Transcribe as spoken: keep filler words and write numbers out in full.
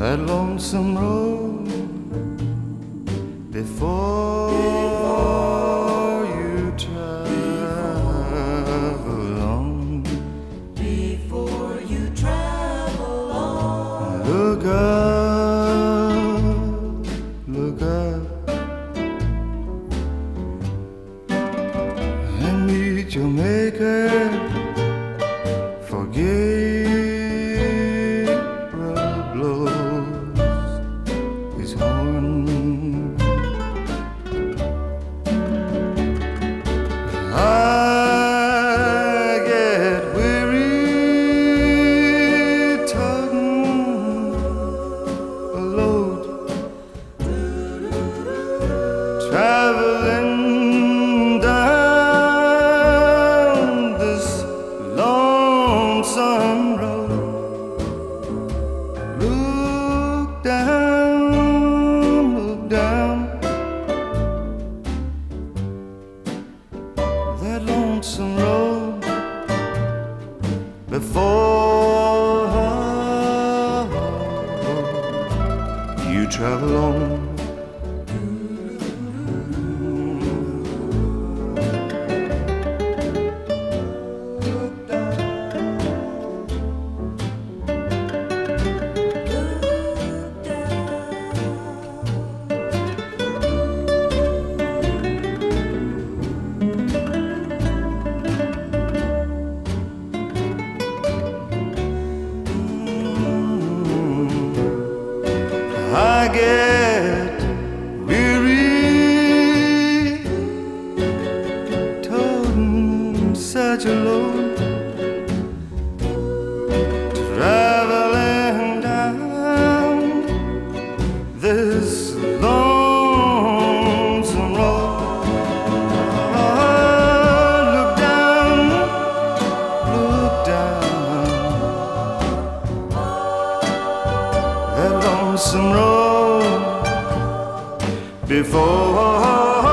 that lonesome road before, before you travel on. Before you travel on. Look up, look up, and meet your maker. Forget blows his horn. I get weary tugging a load, traveling down this lonesome road. Look down, look down, that lonesome road before you travel on. I get weary toting such a load, traveling down this lonesome road. Oh, look down, look down, that lonesome road before